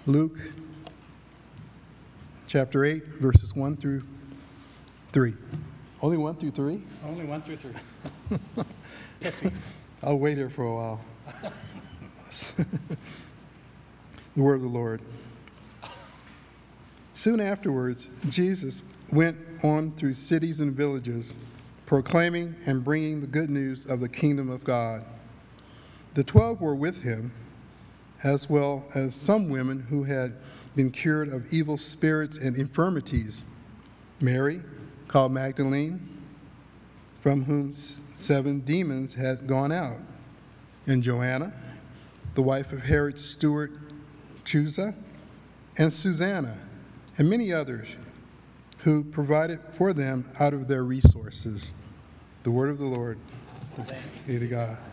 Luke chapter 8, verses 1 through 3. Only 1 through 3? Only 1 through 3. Pissy. I'll wait here for a while. The word of the Lord. Soon afterwards, Jesus went on through cities and villages, proclaiming and bringing the good news of the kingdom of God. The 12 were with him, as well as some women who had been cured of evil spirits and infirmities. Mary, called Magdalene, from whom 7 demons had gone out, and Joanna, the wife of Herod's steward Chuza, and Susanna, and many others who provided for them out of their resources. The word of the Lord. Thanks be to God.